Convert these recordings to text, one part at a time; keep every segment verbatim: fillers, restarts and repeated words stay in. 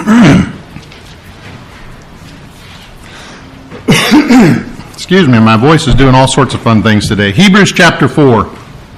Excuse me, my voice is doing all sorts of fun things today. Hebrews chapter four.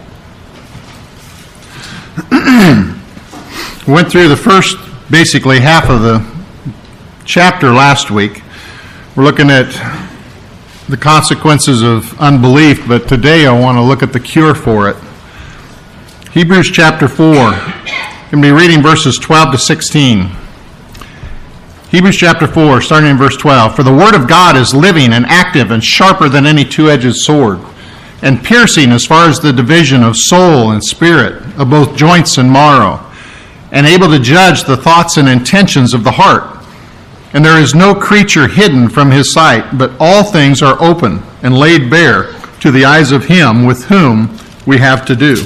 We went through the first, basically half of the chapter last week. We're looking at the consequences of unbelief, but today I want to look at the cure for it. Hebrews chapter four. I'm going to be reading verses twelve to sixteen. Hebrews chapter four, starting in verse twelve. For the word of God is living and active and sharper than any two-edged sword, and piercing as far as the division of soul and spirit, of both joints and marrow, and able to judge the thoughts and intentions of the heart. And there is no creature hidden from his sight, but all things are open and laid bare to the eyes of him with whom we have to do.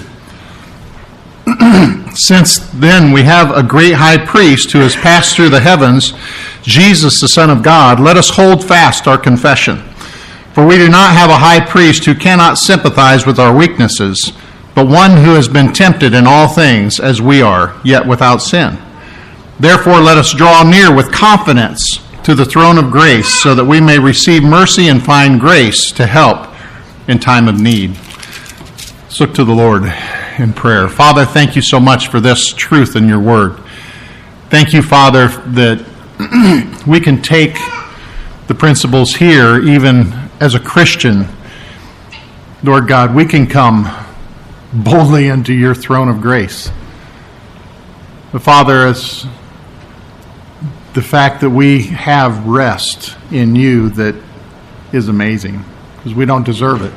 Since then we have a great high priest who has passed through the heavens, Jesus the Son of God, let us hold fast our confession. For we do not have a high priest who cannot sympathize with our weaknesses, but one who has been tempted in all things as we are, yet without sin. Therefore let us draw near with confidence to the throne of grace, so that we may receive mercy and find grace to help in time of need. Let's look to the Lord in prayer. Father, thank you so much for this truth in your word. Thank you, Father, that we can take the principles here, even as a Christian. Lord God, we can come boldly into your throne of grace. But Father, it's the fact that we have rest in you that is amazing, because we don't deserve it.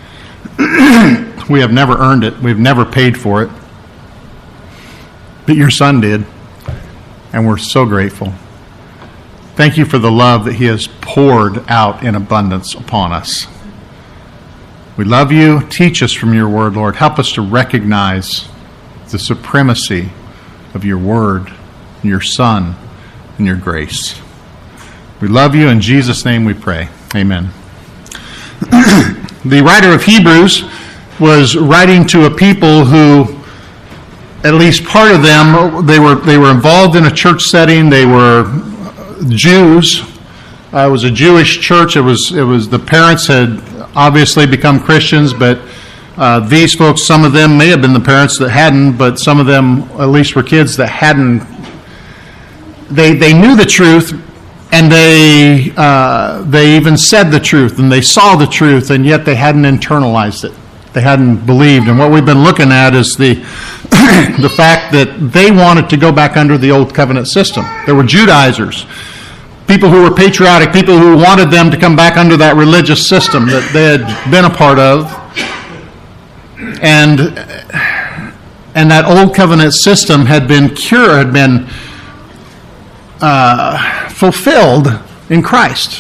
We have never earned it. We've never paid for it. But your Son did, and we're so grateful. Thank you for the love that he has poured out in abundance upon us. We love you. Teach us from your word, Lord. Help us to recognize the supremacy of your word, and your Son, and your grace. We love you. In Jesus' name we pray. Amen. The writer of Hebrews was writing to a people who, at least part of them, they were they were involved in a church setting. They were Jews. Uh, it was a Jewish church. It was it was the parents had obviously become Christians, but uh, these folks, some of them may have been the parents that hadn't, but some of them at least were kids that hadn't. They they knew the truth, and they uh, they even said the truth, and they saw the truth, and yet they hadn't internalized it. They hadn't believed. And what we've been looking at is the the fact that they wanted to go back under the old covenant system. There were Judaizers, people who were patriotic, people who wanted them to come back under that religious system that they had been a part of. And and that old covenant system had been cured, had been uh, fulfilled in Christ.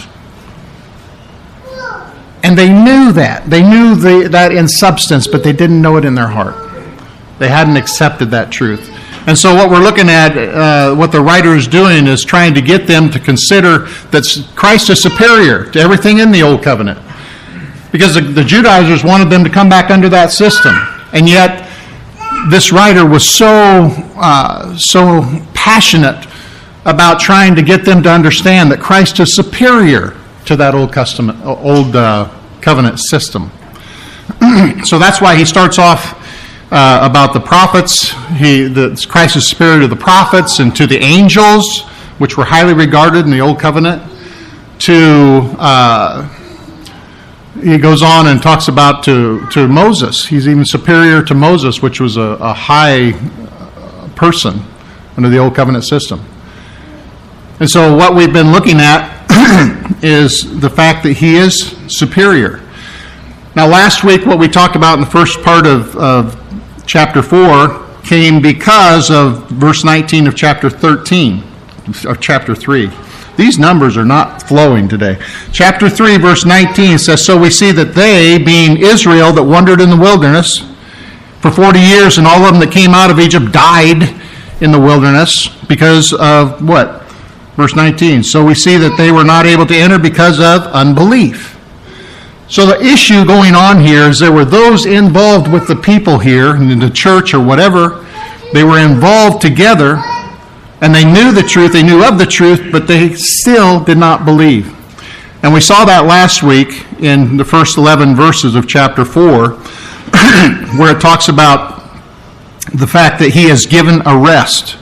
And they knew that. They knew the, that in substance, but they didn't know it in their heart. They hadn't accepted that truth. And so what we're looking at, uh, what the writer is doing is trying to get them to consider that Christ is superior to everything in the Old Covenant. Because the, the Judaizers wanted them to come back under that system. And yet, this writer was so, uh, so passionate about trying to get them to understand that Christ is superior to that Old Testament, Old uh, Covenant system. So that's why he starts off uh, about the prophets. He, the, Christ is superior to the prophets and to the angels, which were highly regarded in the Old Covenant. To uh, he goes on and talks about to, to Moses. He's even superior to Moses, which was a, a high person under the Old Covenant system. And so what we've been looking at is the fact that he is superior. Now, last week, what we talked about in the first part of, of chapter four came because of verse nineteen of chapter thirteen, of chapter three. These numbers are not flowing today. Chapter three, verse nineteen says, So we see that they, being Israel, that wandered in the wilderness for forty years, and all of them that came out of Egypt died in the wilderness because of what? Verse nineteen, so we see that they were not able to enter because of unbelief. So the issue going on here is there were those involved with the people here, in the church or whatever. They were involved together, And they knew the truth, they knew of the truth, but they still did not believe. And we saw that last week in the first eleven verses of chapter four, where it talks about the fact that he has given a rest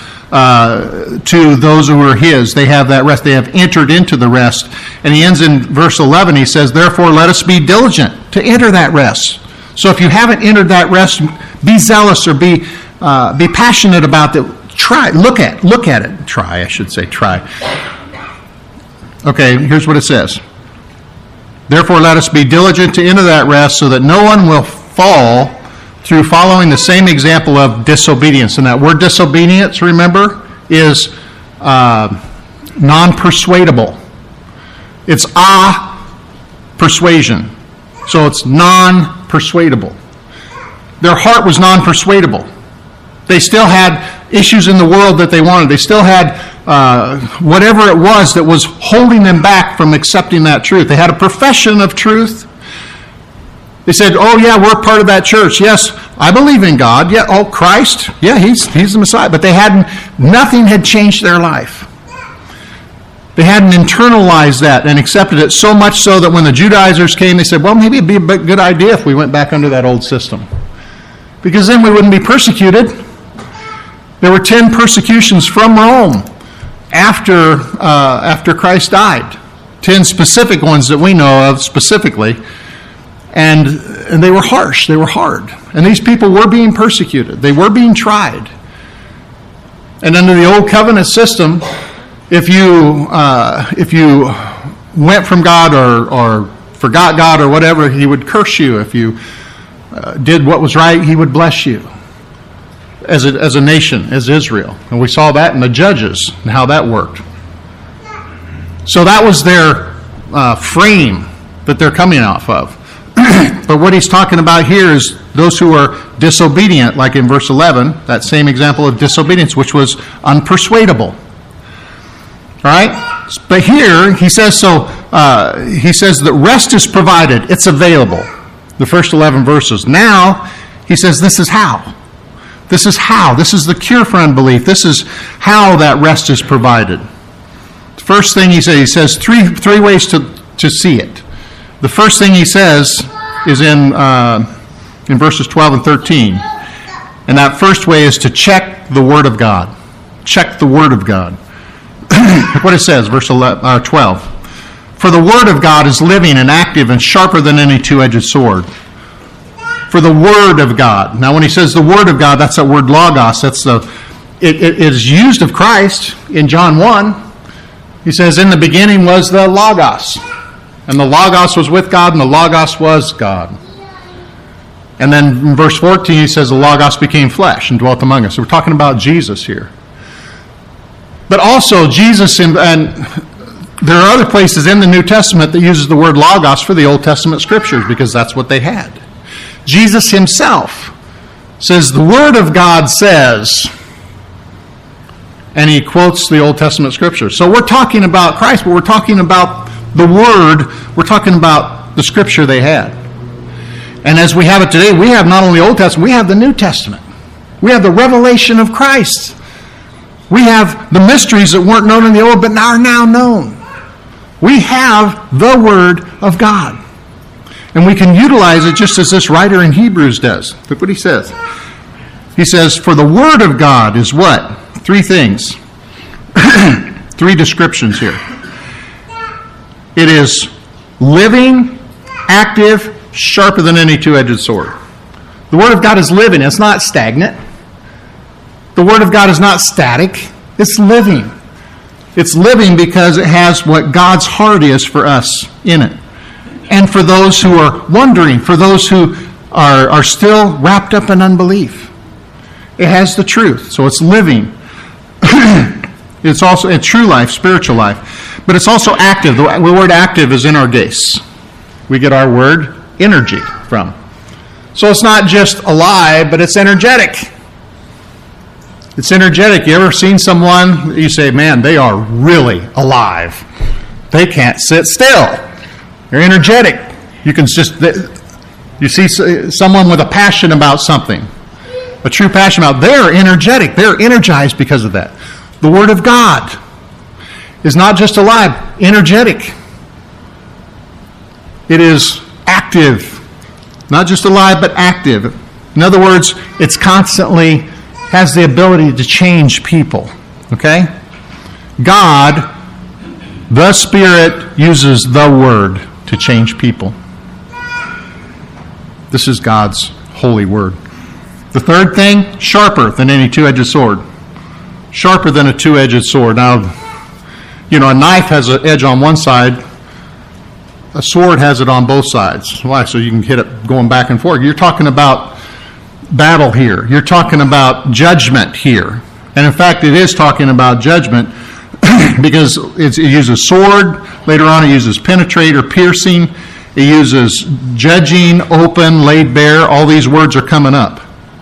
uh, to those who are his. They have that rest. They have entered into the rest. And he ends in verse eleven. He says, therefore, let us be diligent to enter that rest. So if you haven't entered that rest, be zealous or be uh, be passionate about that. Try, look at, look at it. Try, I should say, try. Okay, here's what it says. Therefore, let us be diligent to enter that rest so that no one will fall through following the same example of disobedience. And that word disobedience, remember, is uh, non-persuadable. It's a persuasion. So it's non-persuadable. Their heart was non-persuadable. They still had issues in the world that they wanted. They still had uh, whatever it was that was holding them back from accepting that truth. They had a profession of truth. They said, oh yeah, we're part of that church. Yes, I believe in God. Yeah, oh, Christ. Yeah, he's, he's the Messiah. But they hadn't, nothing had changed their life. They hadn't internalized that and accepted it, so much so that when the Judaizers came, they said, well, maybe it'd be a good idea if we went back under that old system. Because then we wouldn't be persecuted. There were ten persecutions from Rome after uh, after Christ died. Ten specific ones that we know of specifically. And, and they were harsh. They were hard. And these people were being persecuted. They were being tried. And under the old covenant system, if you uh, if you went from God or, or forgot God or whatever, he would curse you. If you uh, did what was right, he would bless you. As a, as a nation, as Israel. And we saw that in the Judges and how that worked. So that was their uh, frame that they're coming off of. But what he's talking about here is those who are disobedient, like in verse eleven, that same example of disobedience, which was unpersuadable. All right? But here, he says so, uh, he says that rest is provided, it's available. The first eleven verses. Now, he says this is how. This is how. This is the cure for unbelief. This is how that rest is provided. The first thing he says, he says three three ways to, to see it. The first thing he says is in uh, in verses twelve and thirteen. And that first way is to check the Word of God. Check the Word of God. Look what it says, verse eleven, uh, twelve. For the Word of God is living and active and sharper than any two-edged sword. For the Word of God. Now when he says the Word of God, that's that word logos. That's the it, it, it is used of Christ in John one. He says, in the beginning was the Logos. And the Logos was with God, and the Logos was God. And then in verse fourteen, he says the Logos became flesh and dwelt among us. So we're talking about Jesus here. But also Jesus, in, and there are other places in the New Testament that uses the word Logos for the Old Testament Scriptures, because that's what they had. Jesus himself says, the Word of God says, and he quotes the Old Testament Scriptures. So we're talking about Christ, but we're talking about the Word, we're talking about the Scripture they had. And as we have it today, we have not only Old Testament, we have the New Testament. We have the revelation of Christ. We have the mysteries that weren't known in the Old, but are now known. We have the Word of God. And we can utilize it just as this writer in Hebrews does. Look what he says. He says, for the Word of God is what? Three things. Three descriptions here. It is living, active, sharper than any two-edged sword. The Word of God is living. It's not stagnant. The Word of God is not static. It's living. It's living because it has what God's heart is for us in it. And for those who are wondering, for those who are, are still wrapped up in unbelief. It has the truth, so it's living. It's also a true life, spiritual life. But it's also active. The word active is energesis. We get our word energy from. So it's not just alive, but it's energetic. It's energetic. You ever seen someone, you say, man, they are really alive. They can't sit still. They're energetic. You can just, you see someone with a passion about something, a true passion about, they're energetic. They're energized because of that. The Word of God is not just alive, energetic. It is active. Not just alive, but active. In other words, it's constantly has the ability to change people. Okay? God, the Spirit, uses the Word to change people. This is God's holy Word. The third thing, sharper than any two-edged sword. Sharper than a two-edged sword. Now, you know, a knife has an edge on one side. A sword has it on both sides. Why? So you can hit it going back and forth. You're talking about battle here. You're talking about judgment here. And in fact, it is talking about judgment because it's, it uses sword. Later on, it uses penetrate or piercing. It uses judging, open, laid bare. All these words are coming up.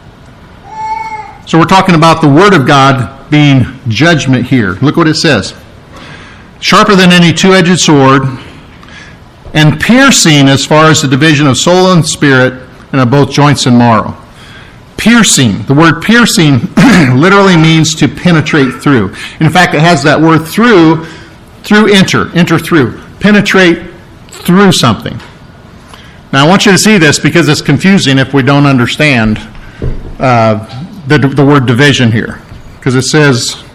So we're talking about the Word of God being judgment here. Look what it says. Sharper than any two-edged sword, and piercing as far as the division of soul and spirit, and of both joints and marrow. Piercing. The word piercing literally means to penetrate through. In fact, it has that word through, through enter, enter through. Penetrate through something. Now I want you to see this because it's confusing if we don't understand uh, the, the word division here. Because it says,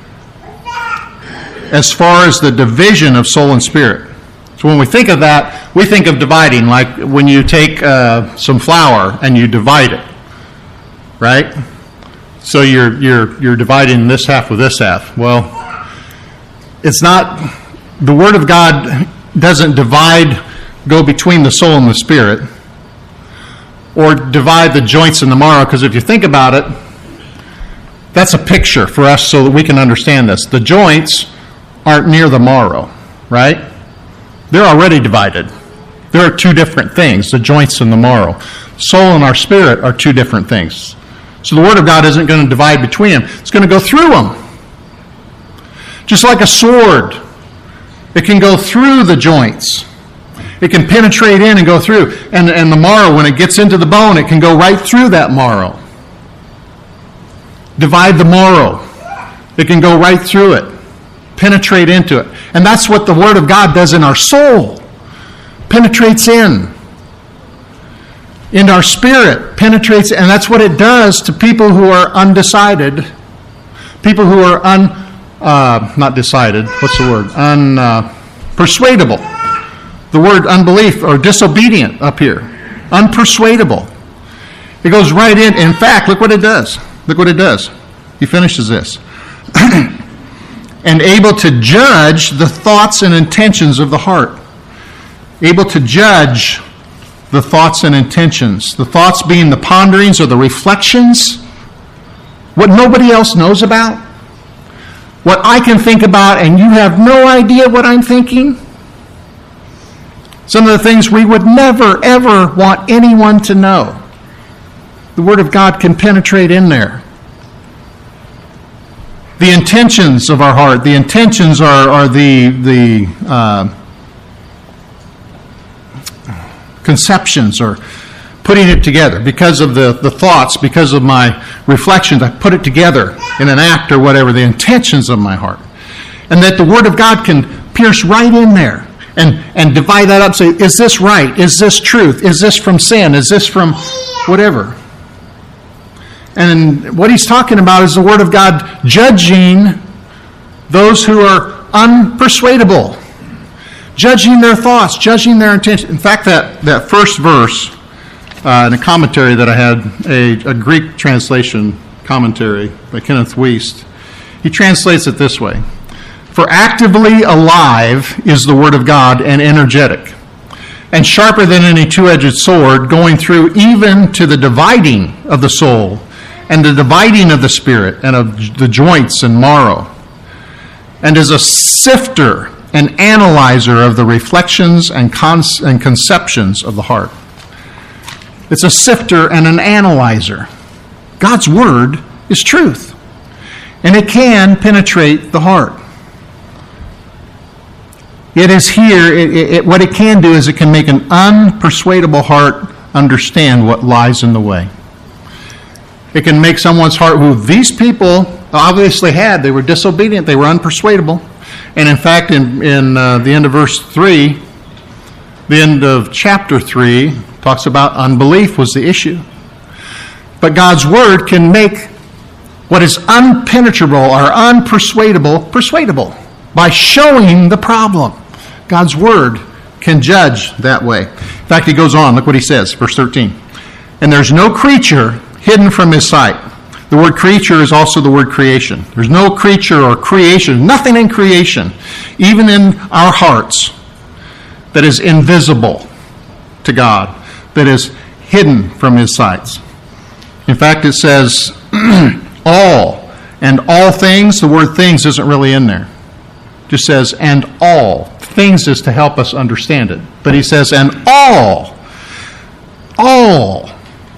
as far as the division of soul and spirit. So when we think of that, we think of dividing, like when you take uh, some flour and you divide it, right? So you're you're you're dividing this half with this half. Well, it's not. The Word of God doesn't divide, go between the soul and the spirit, or divide the joints and the marrow. Because if you think about it, that's a picture for us so that we can understand this. The joints aren't near the marrow, right? They're already divided. There are two different things, the joints and the marrow. Soul and our spirit are two different things. So the Word of God isn't going to divide between them. It's going to go through them. Just like a sword. It can go through the joints. It can penetrate in and go through. And, and the marrow, when it gets into the bone, it can go right through that marrow. Divide the marrow. It can go right through it. Penetrate into it. And that's what the Word of God does in our soul. Penetrates in. In our spirit. Penetrates, and that's what it does to people who are undecided. People who are un, uh, not decided, what's the word? Unpersuadable. Uh, the word unbelief or disobedient up here. Unpersuadable. It goes right in. In fact, look what it does. Look what it does. He finishes this. And able to judge the thoughts and intentions of the heart. Able to judge the thoughts and intentions. The thoughts being the ponderings or the reflections. What nobody else knows about. What I can think about and you have no idea what I'm thinking. Some of the things we would never, ever want anyone to know. The Word of God can penetrate in there. The intentions of our heart. The intentions are, are the, the uh, conceptions or putting it together. Because of the, the thoughts, because of my reflections, I put it together in an act or whatever, the intentions of my heart. And that the Word of God can pierce right in there and, and divide that up. Say, is this right? Is this truth? Is this from sin? Is this from whatever? And what he's talking about is the Word of God judging those who are unpersuadable. Judging their thoughts, judging their intention. In fact, that, that first verse, uh, in a commentary that I had, a, a Greek translation commentary by Kenneth Wuest, he translates it this way. For actively alive is the Word of God and energetic, and sharper than any two-edged sword, going through even to the dividing of the soul, and the dividing of the spirit, and of the joints and marrow, and is a sifter, an analyzer of the reflections and, cons- and conceptions of the heart. It's a sifter and an analyzer. God's Word is truth, and it can penetrate the heart. It is here, it, it, what it can do is it can make an unpersuadable heart understand what lies in the way. It can make someone's heart, who these people obviously had. They were disobedient. They were unpersuadable. And in fact, in, in uh, the end of verse three, the end of chapter three, talks about unbelief was the issue. But God's word can make what is unpenetrable or unpersuadable persuadable by showing the problem. God's word can judge that way. In fact, he goes on. Look what he says, verse thirteen. And there's no creature hidden from his sight. The word creature is also the word creation. There's no creature or creation, nothing in creation, even in our hearts, that is invisible to God, that is hidden from his sights. In fact, it says all, and all things. The word things isn't really in there. It just says, and all. Things is to help us understand it. But he says, and all, all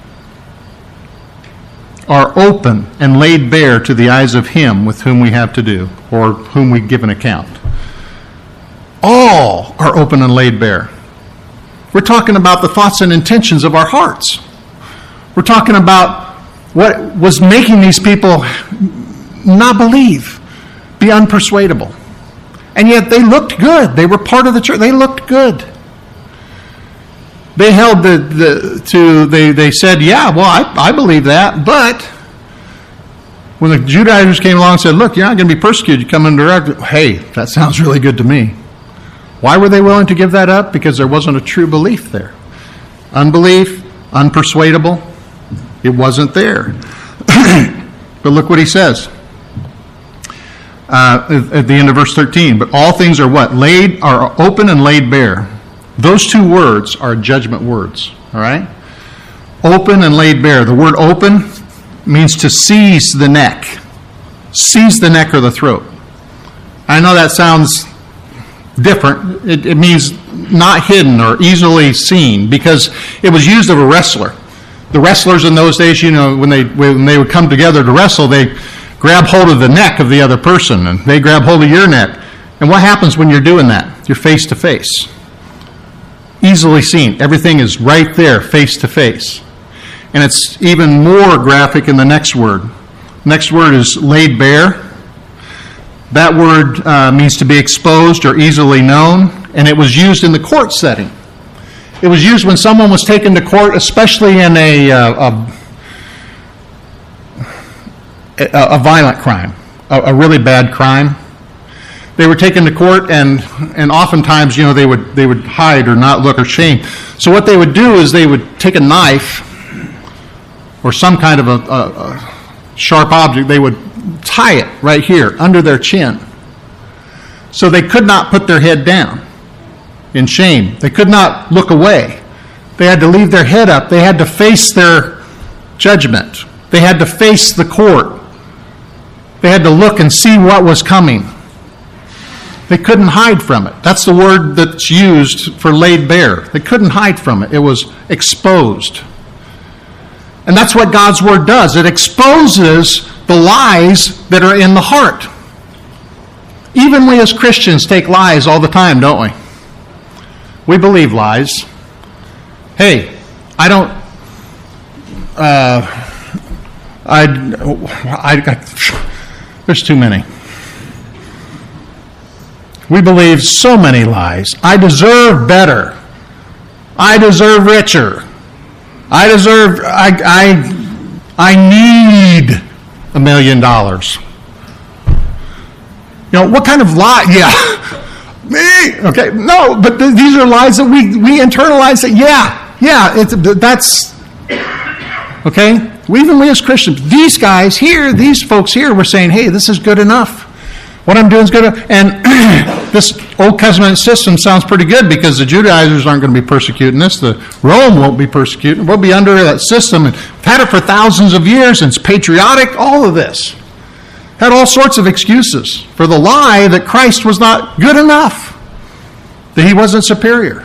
are open and laid bare to the eyes of him with whom we have to do, or whom we give an account. All are open and laid bare. We're talking about the thoughts and intentions of our hearts. We're talking about what was making these people not believe, be unpersuadable. And yet they looked good. They were part of the church. They looked good. They held the, the to, they, they said, yeah, well, I, I believe that. But when the Judaizers came along and said, look, you're not going to be persecuted. You come in direct. Hey, that sounds really good to me. Why were they willing to give that up? Because there wasn't a true belief there. Unbelief, unpersuadable, it wasn't there. But look what he says. Uh, at the end of verse thirteen, but all things are what? Laid, are open and laid bare. Those two words are judgment words, all right? Open and laid bare. The word open means to seize the neck. Seize the neck or the throat. I know that sounds different. It, it means not hidden or easily seen, because it was used of a wrestler. The wrestlers in those days, you know, when they when they would come together to wrestle, they grab hold of the neck of the other person, and they grab hold of your neck. And what happens when you're doing that? You're face to face. Easily seen. Everything is right there, face to face. And it's even more graphic in the next word. Next word is laid bare. That word uh, means to be exposed or easily known, and it was used in the court setting. It was used when someone was taken to court, especially in a uh, a A, a violent crime, a, a really bad crime. They were taken to court, and and oftentimes, you know, they would they would hide or not look or shame. So what they would do is they would take a knife or some kind of a, a, a sharp object. They would tie it right here under their chin, so they could not put their head down in shame. They could not look away. They had to leave their head up. They had to face their judgment. They had to face the court. They had to look and see what was coming. They couldn't hide from it. That's the word that's used for laid bare. They couldn't hide from it. It was exposed. And that's what God's word does. It exposes the lies that are in the heart. Even we as Christians take lies all the time, don't we? We believe lies. Hey, I don't... Uh, I, I, I, there's too many. We believe so many lies. I deserve better. I deserve richer. I deserve, I, I, I need a million dollars. You know, what kind of lie? Yeah. Me? Okay, no, but th- these are lies that we, we internalize that, yeah, yeah, it's, that's, okay? We, even we as Christians, these guys here, these folks here, were saying, hey, this is good enough. What I'm doing is good enough. And this Old Testament system sounds pretty good because the Judaizers aren't going to be persecuting this. The Rome won't be persecuting. We'll be under that system. And we've had it for thousands of years, and it's patriotic, all of this. Had all sorts of excuses for the lie that Christ was not good enough, that he wasn't superior.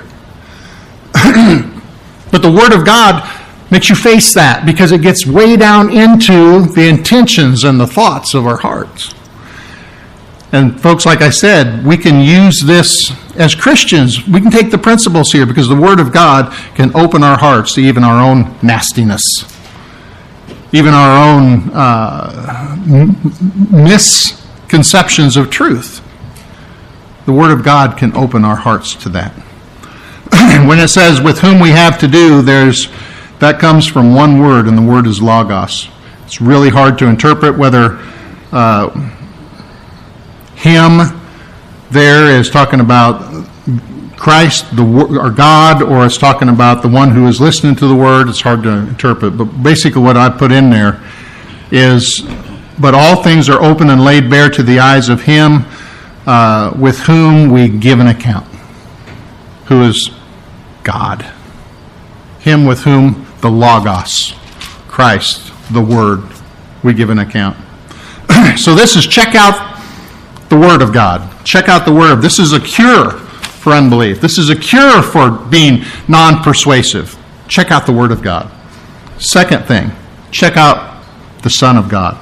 But the Word of God makes you face that because it gets way down into the intentions and the thoughts of our hearts. And folks, like I said, we can use this as Christians. We can take the principles here because the Word of God can open our hearts to even our own nastiness, even our own uh, m- misconceptions of truth. The Word of God can open our hearts to that. When it says, with whom we have to do, there's that comes from one word, and the word is logos. It's really hard to interpret whether uh, him there is talking about Christ, the or God, or it's talking about the one who is listening to the word. It's hard to interpret. But basically what I put in there is, but all things are open and laid bare to the eyes of him uh, with whom we give an account, who is God. Him with whom the Logos, Christ, the Word, we give an account. So this is, check out the Word of God. Check out the Word of, this is a cure for unbelief. This is a cure for being non-persuasive. Check out the Word of God. Second thing, check out the Son of God.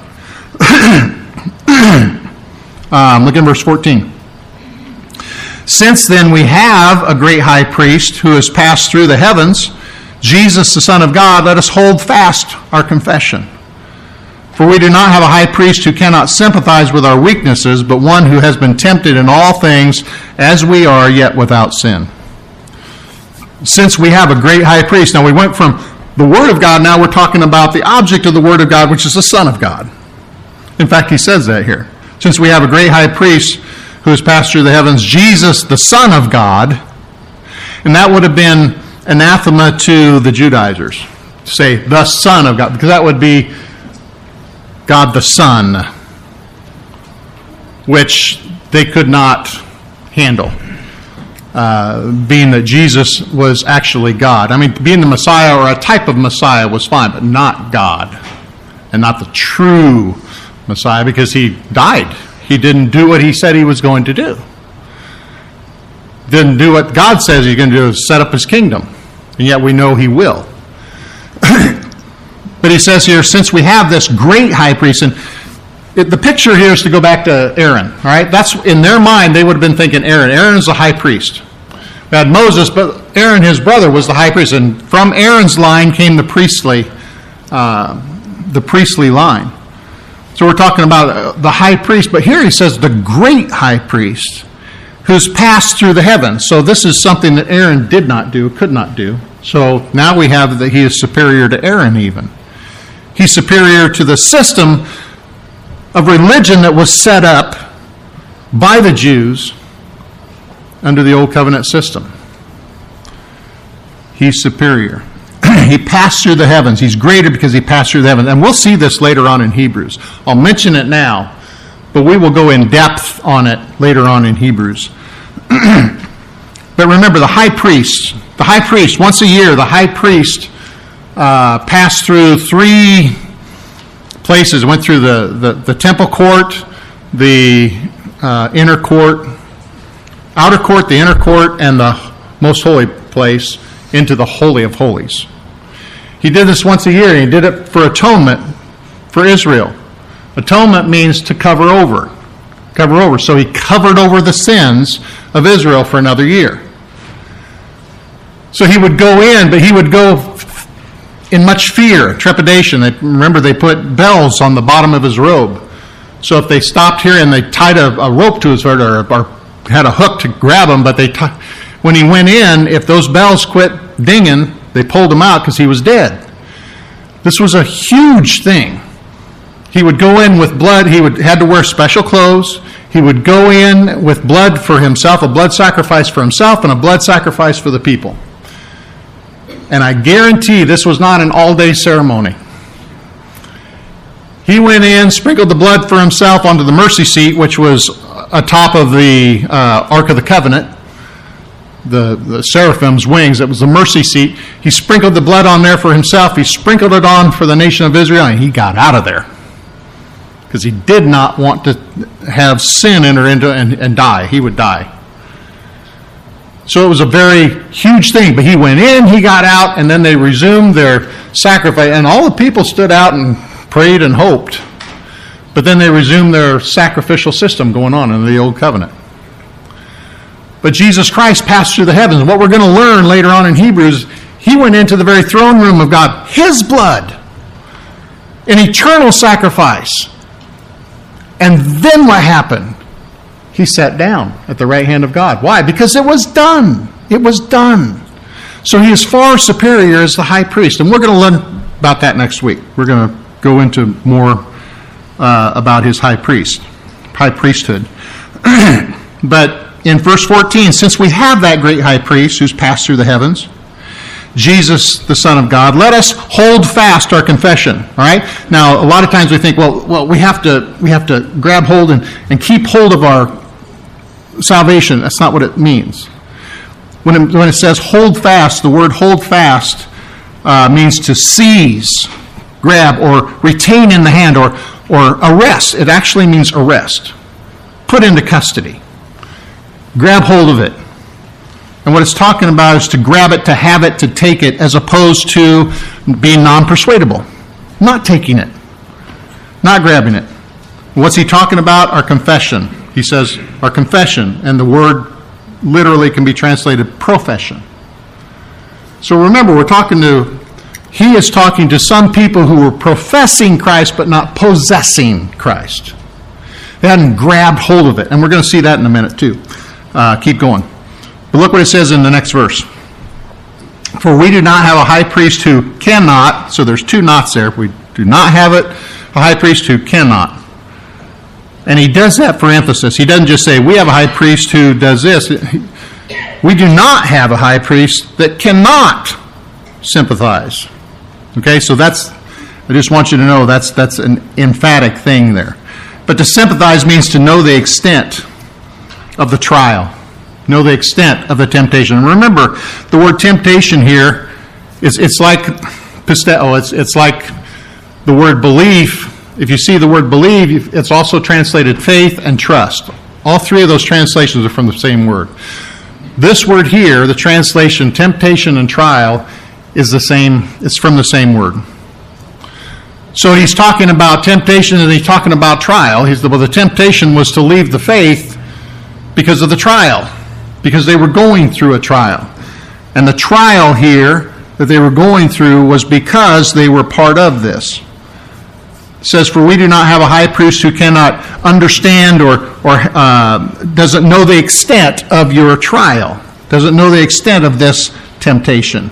um, look in verse fourteen. Since then we have a great high priest who has passed through the heavens, Jesus the Son of God, let us hold fast our confession. For we do not have a high priest who cannot sympathize with our weaknesses, but one who has been tempted in all things as we are, yet without sin. Since we have a great high priest, now we went from the Word of God, now we're talking about the object of the Word of God, which is the Son of God. In fact, he says that here. Since we have a great high priest who has passed through the heavens, Jesus, the Son of God, and that would have been anathema to the Judaizers, to say the Son of God, because that would be God the Son, which they could not handle, uh, being that Jesus was actually God. I mean, being the Messiah or a type of Messiah was fine, but not God, and not the true Messiah, because he died. He didn't do what he said he was going to do. Didn't do what God says he's going to do, is set up his kingdom. And yet we know he will. But he says here, since we have this great high priest, and it, the picture here is to go back to Aaron. All right, that's in their mind. They would have been thinking Aaron. Aaron's the high priest. We had Moses, but Aaron, his brother, was the high priest, and from Aaron's line came the priestly, uh, the priestly line. So we're talking about the high priest, but here he says the great high priest who's passed through the heavens. So this is something that Aaron did not do, could not do. So now we have that he is superior to Aaron even. He's superior to the system of religion that was set up by the Jews under the Old Covenant system. He's superior. He passed through the heavens. He's greater because he passed through the heavens. And we'll see this later on in Hebrews. I'll mention it now, but we will go in depth on it later on in Hebrews. But remember, the high priest, the high priest, once a year, the high priest uh, passed through three places. Went through the, the, the temple court, the uh, inner court, outer court, the inner court, and the most holy place into the Holy of Holies. He did this once a year, and he did it for atonement for Israel. Atonement means to cover over. Cover over. So he covered over the sins of Israel for another year. So he would go in, but he would go in much fear, trepidation. They, remember, they put bells on the bottom of his robe. So if they stopped here and they tied a, a rope to his head or, or had a hook to grab him, but they t- when he went in, if those bells quit dinging, they pulled him out because he was dead. This was a huge thing. He would go in with blood. He would had to wear special clothes. He would go in with blood for himself, a blood sacrifice for himself, and a blood sacrifice for the people. And I guarantee this was not an all-day ceremony. He went in, sprinkled the blood for himself onto the mercy seat, which was atop of the uh, Ark of the Covenant, the, the seraphim's wings. It was the mercy seat. He sprinkled the blood on there for himself. He sprinkled it on for the nation of Israel, and he got out of there. Because he did not want to have sin enter into and, and die. He would die. So it was a very huge thing. But he went in, he got out, and then they resumed their sacrifice. And all the people stood out and prayed and hoped. But then they resumed their sacrificial system going on in the Old Covenant. But Jesus Christ passed through the heavens. And what we're going to learn later on in Hebrews, he went into the very throne room of God. His blood, an eternal sacrifice, And then what happened? He sat down at the right hand of God. Why? Because it was done. It was done. So he is far superior as the high priest. And we're going to learn about that next week. We're going to go into more uh, about his high priest, high priesthood. But in verse fourteen, since we have that great high priest who's passed through the heavens, Jesus, the Son of God, let us hold fast our confession. All right. Now, a lot of times we think, well, well, we have to we have to grab hold and, and keep hold of our salvation. That's not what it means. When it, when it says hold fast, the word hold fast uh, means to seize, grab, or retain in the hand, or or arrest. It actually means arrest, put into custody, grab hold of it. And what it's talking about is to grab it, to have it, to take it, as opposed to being non-persuadable. Not taking it. Not grabbing it. What's he talking about? Our confession. He says our confession, and the word literally can be translated profession. So remember, we're talking to, he is talking to some people who were professing Christ but not possessing Christ. They hadn't grabbed hold of it. And we're going to see that in a minute too. Uh, keep going. But look what it says in the next verse. For we do not have a high priest who cannot, so there's two nots there. We do not have it, a high priest who cannot. And he does that for emphasis. He doesn't just say, we have a high priest who does this. We do not have a high priest that cannot sympathize. Okay, so that's, I just want you to know that's that's an emphatic thing there. But to sympathize means to know the extent of the trial. Know the extent of the temptation. And remember, the word temptation here is it's like pisteo. It's it's like the word belief. If you see the word believe, it's also translated faith and trust. All three of those translations are from the same word. This word here, the translation temptation and trial, is the same. It's from the same word. So he's talking about temptation and he's talking about trial. He's the, well, the temptation was to leave the faith because of the trial, because they were going through a trial. And the trial here that they were going through was because they were part of this. It says, for we do not have a high priest who cannot understand or, or uh, doesn't know the extent of your trial, doesn't know the extent of this temptation.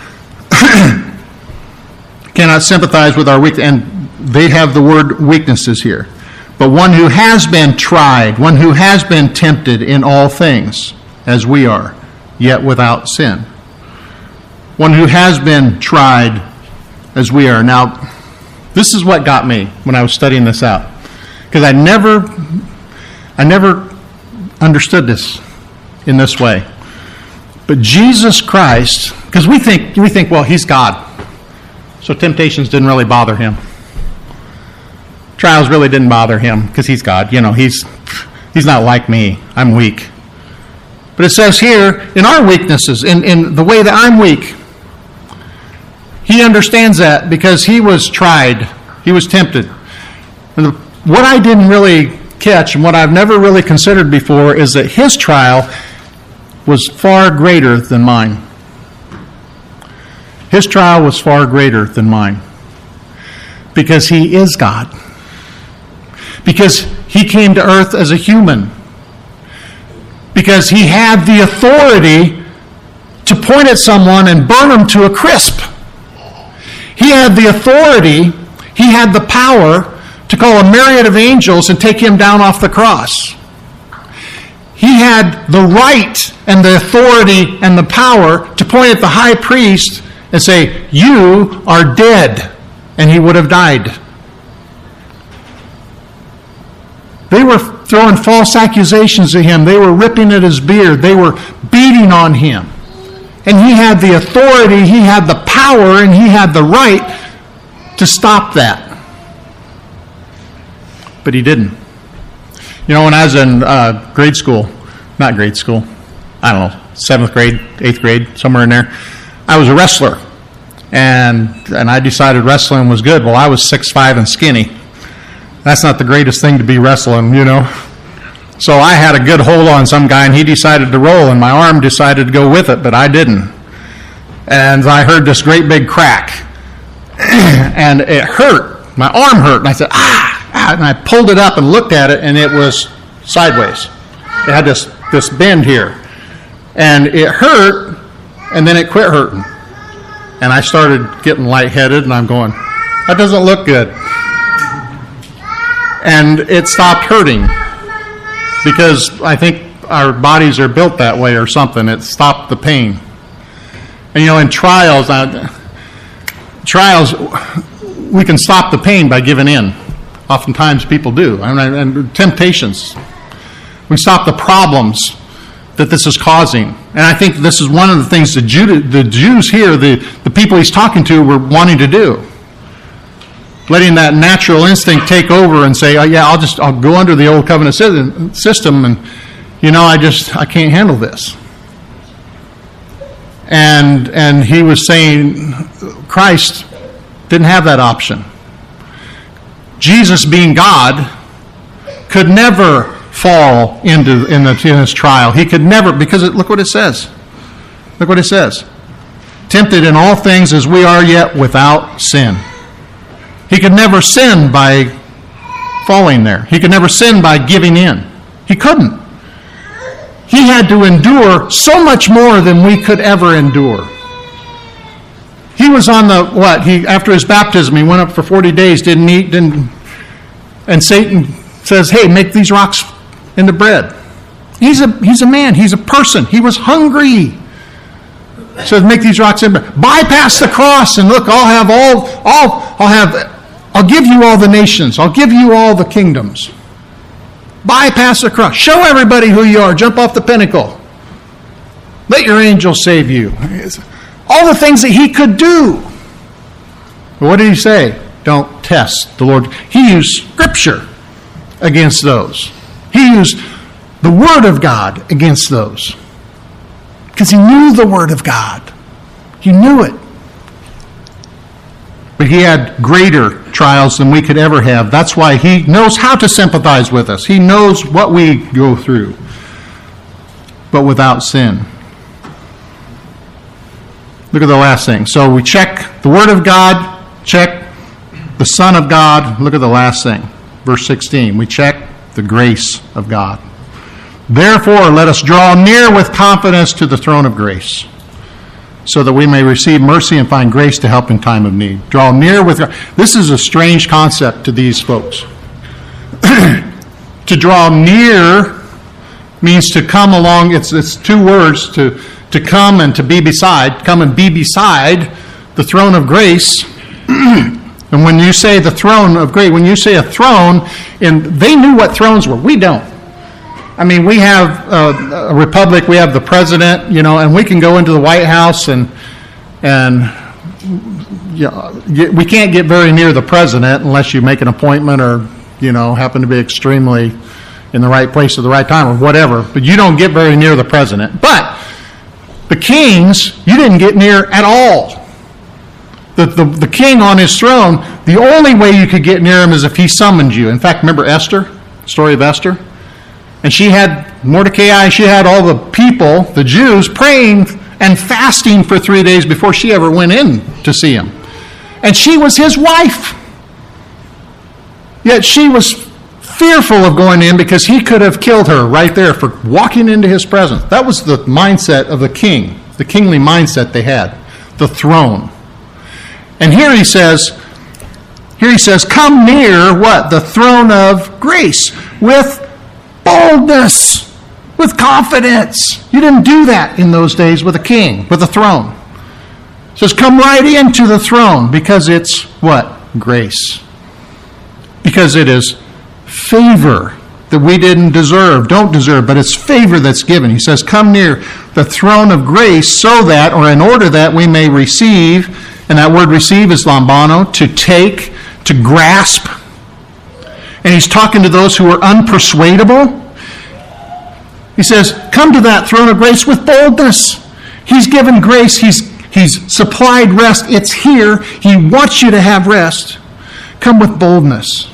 Cannot sympathize with our weakness, and they have the word weaknesses here. But one who has been tried, one who has been tempted in all things, as we are, yet without sin. One who has been tried as we are. Now, this is what got me when I was studying this out. Because I never, I never understood this in this way. But Jesus Christ, because we think, we think, well, he's God. So temptations didn't really bother him. Trials really didn't bother him because he's God. You know, he's he's not like me. I'm weak. But it says here, in our weaknesses, in, in the way that I'm weak, he understands that because he was tried. He was tempted. And the, what I didn't really catch and what I've never really considered before is that his trial was far greater than mine. His trial was far greater than mine. Because he is God. Because he came to earth as a human. Because he had the authority to point at someone and burn them to a crisp. He had the authority, he had the power to call a myriad of angels and take him down off the cross. He had the right and the authority and the power to point at the high priest and say, you are dead, and he would have died. They were throwing false accusations at him. They were ripping at his beard. They were beating on him. And he had the authority, he had the power, and he had the right to stop that. But he didn't. You know, when I was in uh, grade school, not grade school, I don't know, seventh grade, eighth grade, somewhere in there, I was a wrestler. And and I decided wrestling was good. Well, I was six five and skinny. That's not the greatest thing to be wrestling, you know. So I had a good hold on some guy, and he decided to roll, and my arm decided to go with it, but I didn't. And I heard this great big crack. And it hurt. My arm hurt. And I said, ah, and I pulled it up and looked at it, and it was sideways. It had this, this bend here. And it hurt, and then it quit hurting. And I started getting lightheaded, and I'm going, that doesn't look good. And it stopped hurting because I think our bodies are built that way or something. It stopped the pain. And, you know, in trials, uh, trials, we can stop the pain by giving in. Oftentimes people do. And, and temptations. We stop the problems that this is causing. And I think this is one of the things the, Jew, the Jews here, the, the people he's talking to, were wanting to do. Letting that natural instinct take over and say, oh, yeah, I'll just I'll go under the old covenant system, and, you know, I just, I can't handle this. And and he was saying Christ didn't have that option. Jesus, being God, could never fall into in, the, in his trial. He could never, because it, look what it says. Look what it says. Tempted in all things as we are, yet without sin. He could never sin by falling there. He could never sin by giving in. He couldn't. He had to endure so much more than we could ever endure. He was on the, what? He after his baptism, he went up for forty days, didn't eat, didn't, and Satan says, hey, make these rocks into bread. He's a he's a man. He's a person. He was hungry. Says, make these rocks into bread. Bypass the cross and look, I'll have all, all, I'll have, I'll give you all the nations. I'll give you all the kingdoms. Bypass the cross. Show everybody who you are. Jump off the pinnacle. Let your angel save you. All the things that he could do. But what did he say? Don't test the Lord. He used Scripture against those. He used the Word of God against those. Because he knew the Word of God. He knew it. But he had greater trials than we could ever have. That's why he knows how to sympathize with us. He knows what we go through. But without sin. Look at the last thing. So we check the Word of God, check the Son of God. Look at the last thing. Verse sixteen. We check the grace of God. Therefore, let us draw near with confidence to the throne of grace, so that we may receive mercy and find grace to help in time of need. Draw near with God. This is a strange concept to these folks. To draw near means to come along. It's it's two words, to, to come and to be beside. Come and be beside the throne of grace. And when you say the throne of grace, when you say a throne, and they knew what thrones were. We don't. I mean, we have a, a republic, we have the president, you know, and we can go into the White House and and you know, we can't get very near the president unless you make an appointment or, you know, happen to be extremely in the right place at the right time or whatever. But you don't get very near the president. But the kings, you didn't get near at all. The, the, the king on his throne, the only way you could get near him is if he summoned you. In fact, remember Esther, story of Esther? And she had Mordecai, she had all the people, the Jews, praying and fasting for three days before she ever went in to see him. And she was his wife. Yet she was fearful of going in because he could have killed her right there for walking into his presence. That was the mindset of the king, the kingly mindset they had, the throne. And here he says, here he says, come near what? The throne of grace with boldness, with confidence. You didn't do that in those days with a king, with a throne. It says, come right into the throne because it's what? Grace. Because it is favor that we didn't deserve, don't deserve, but it's favor that's given. He says, come near the throne of grace so that, or in order that we may receive, and that word receive is lambano, to take, to grasp. And he's talking to those who are unpersuadable. He says, come to that throne of grace with boldness. He's given grace. He's, he's supplied rest. It's here. He wants you to have rest. Come with boldness.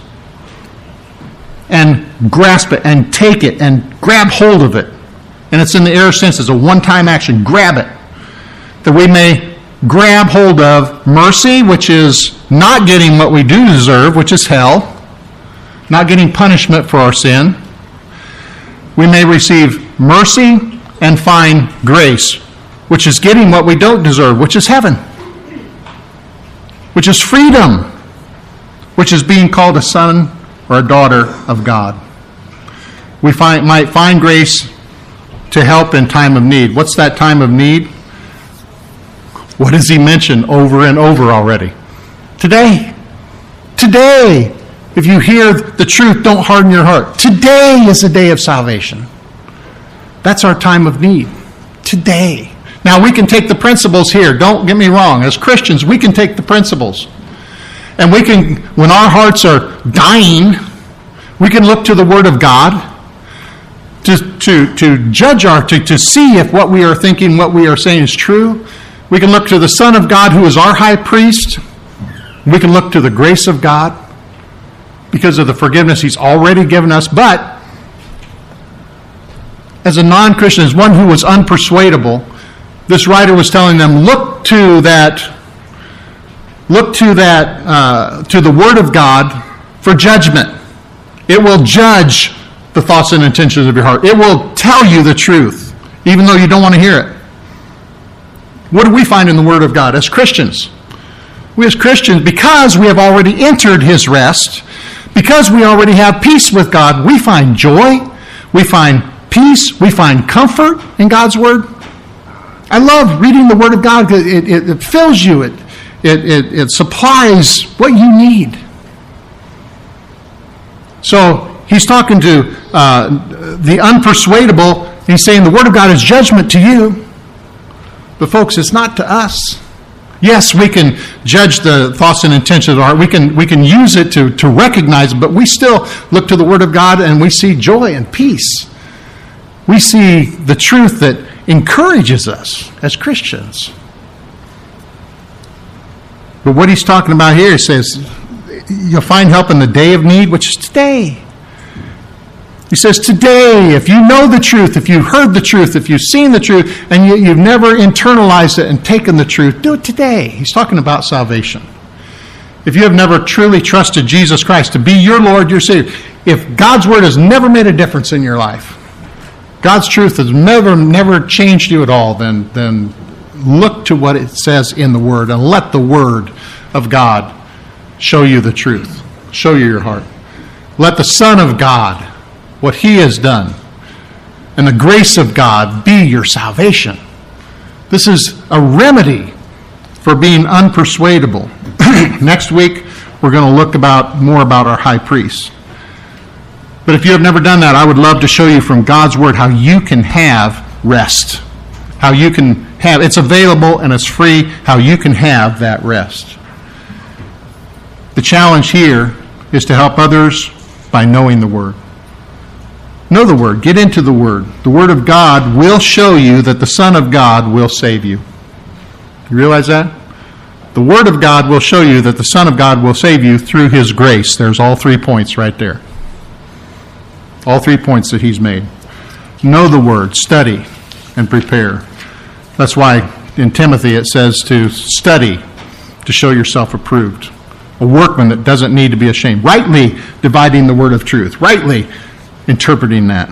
And grasp it and take it and grab hold of it. And it's in the aorist sense. It's a one-time action. Grab it. That we may grab hold of mercy, which is not getting what we do deserve, which is hell. not getting punishment for our sin. We may receive mercy and find grace, which is getting what we don't deserve, which is heaven, which is freedom, which is being called a son or a daughter of God. We find, might find grace to help in time of need. What's that time of need? What does he mention over and over already? Today. Today. If you hear the truth, don't harden your heart. Today is the day of salvation. That's our time of need. Today. Now, we can take the principles here. Don't get me wrong. As Christians, we can take the principles. And we can, when our hearts are dying, we can look to the Word of God to, to, to judge our, to, to see if what we are thinking, what we are saying is true. We can look to the Son of God who is our high priest. We can look to the grace of God because of the forgiveness he's already given us. But as a non-Christian, as one who was unpersuadable, this writer was telling them, look to that, look to that, uh, to the Word of God for judgment. It will judge the thoughts and intentions of your heart. It will tell you the truth, even though you don't want to hear it. What do we find in the Word of God as Christians? We as Christians, because we have already entered his rest, because we already have peace with God, we find joy, we find peace, we find comfort in God's Word. I love reading the Word of God because it, it, it fills you, it, it, it, it supplies what you need. So he's talking to uh, the unpersuadable. He's saying the Word of God is judgment to you. But folks, it's not to us. Yes, we can judge the thoughts and intentions of our heart. We can, we can use it to, to recognize it, but we still look to the Word of God and we see joy and peace. We see the truth that encourages us as Christians. But what he's talking about here, he says, you'll find help in the day of need, which is today. He says, today, if you know the truth, if you've heard the truth, if you've seen the truth, and you, you've never internalized it and taken the truth, do it today. He's talking about salvation. If you have never truly trusted Jesus Christ to be your Lord, your Savior, if God's Word has never made a difference in your life, God's truth has never, never changed you at all, then, then look to what it says in the Word and let the Word of God show you the truth, show you your heart. Let the Son of God, what he has done, and the grace of God be your salvation. This is a remedy for being unpersuadable. Next week, we're going to look about more about our high priest. But if you have never done that, I would love to show you from God's Word how you can have rest. How you can have, it's available and it's free, how you can have that rest. The challenge here is to help others by knowing the Word. Know the Word. Get into the Word. The Word of God will show you that the Son of God will save you. You realize that? The Word of God will show you that the Son of God will save you through His grace. There's all three points right there. All three points that He's made. Know the Word. Study and prepare. That's why in Timothy it says to study to show yourself approved. A workman that doesn't need to be ashamed. Rightly dividing the word of truth. Rightly interpreting that.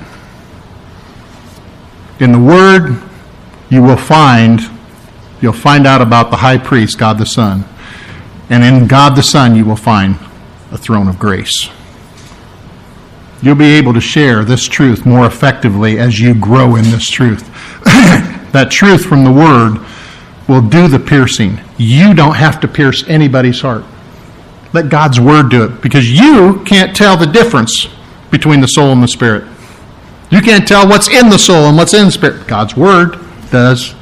In the Word, you will find, you'll find out about the high priest, God the Son. And in God the Son, you will find a throne of grace. You'll be able to share this truth more effectively as you grow in this truth. That truth from the Word will do the piercing. You don't have to pierce anybody's heart. Let God's Word do it, because you can't tell the difference between the soul and the spirit. You can't tell what's in the soul and what's in the spirit. God's Word does.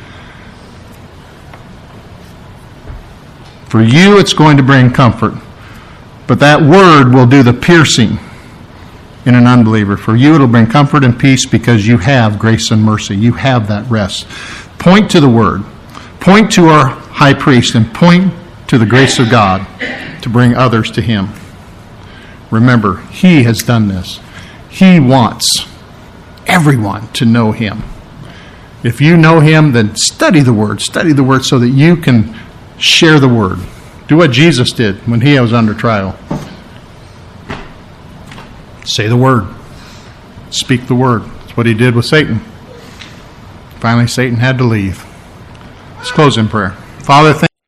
For you, it's going to bring comfort. But that Word will do the piercing in an unbeliever. For you, it'll bring comfort and peace because you have grace and mercy. You have that rest. Point to the Word. Point to our high priest and point to the grace of God to bring others to Him. Remember, He has done this. He wants everyone to know Him. If you know Him, then study the Word. Study the Word so that you can share the Word. Do what Jesus did when He was under trial. Say the word. Speak the word. That's what he did with Satan. Finally, Satan had to leave. Let's close in prayer. Father, thank